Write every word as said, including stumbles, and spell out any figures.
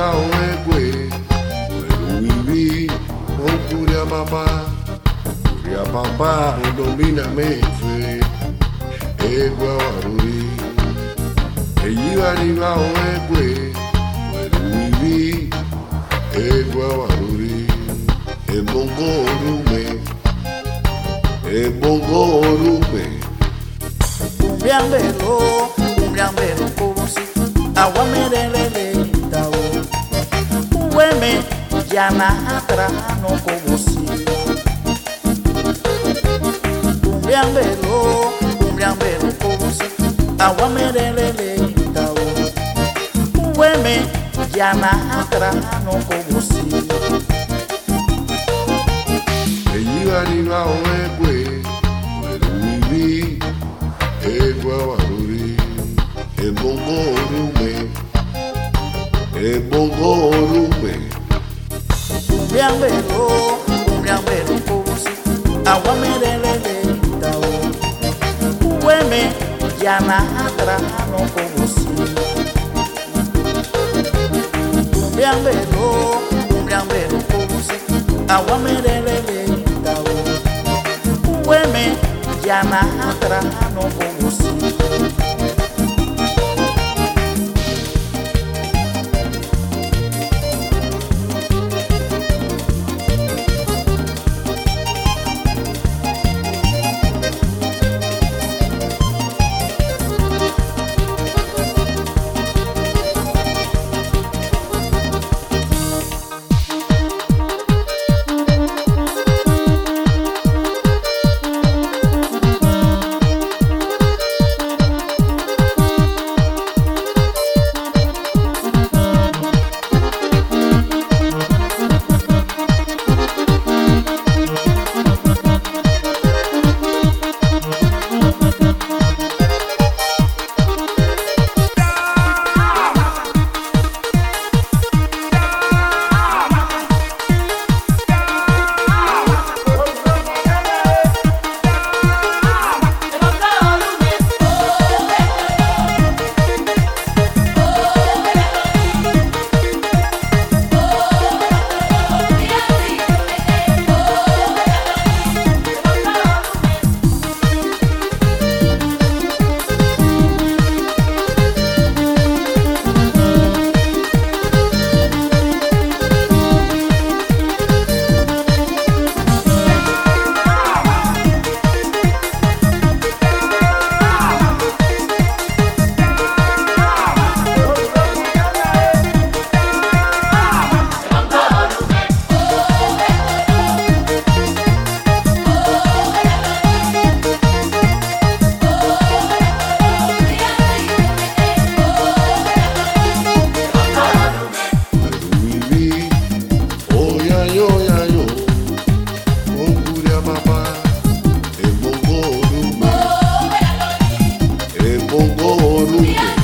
arriba oekwe Wiwi o kuria papa Kuria papa domina mefe Egua waruri Eyi arriba oekwe Wiwi Egua waruri Ebongo orume Ebongo orume Umbiambelo, umbiambelo kosi Awa merelele tao Uweme Jana hatra no kosi Umbiambelo, umbiambelo kosi Awa merelele tao Uweme Jana hatra no kosi Eyi arriba oekwe Wiwi Egua waruri Ebongo orume Ebongo orume Umbiambelo, umbiambelo kosi Awa merelele tao Uweme Jana hatra no kosi Umbiambelo, umbiambelo kosi Awa merelele tao Uweme Jana hatra no kosi Ebongo orume